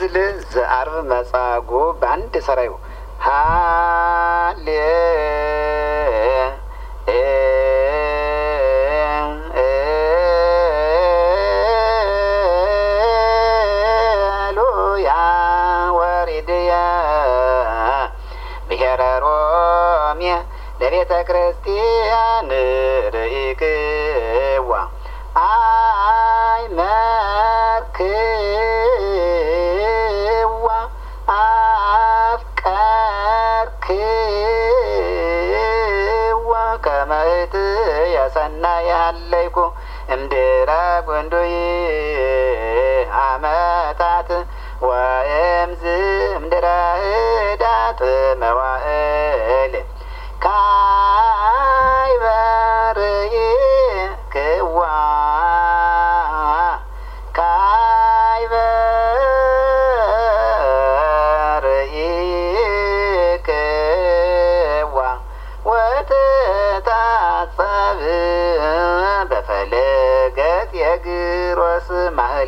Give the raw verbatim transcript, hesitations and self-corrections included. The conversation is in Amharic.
እዝል ዘአርብ መጻጎ ባንድ ሰራዩ ሃሌ ሉያ ወሪድያ ብሔረ ሮሜ ለቤተ ክርስቲያን ርኢክዋ አይ መርክዋ አፍቀርክዋ ከመእት የሰናይ ሃለይኩ እምድረ ጐንዶይ አመታት ወእምዝ እምድረ ህዳጥ መዋእል ካይበርኢክዋ ካይበርኢክዋ ወትታጸብ በፈለገት የግሮስ ማህሌ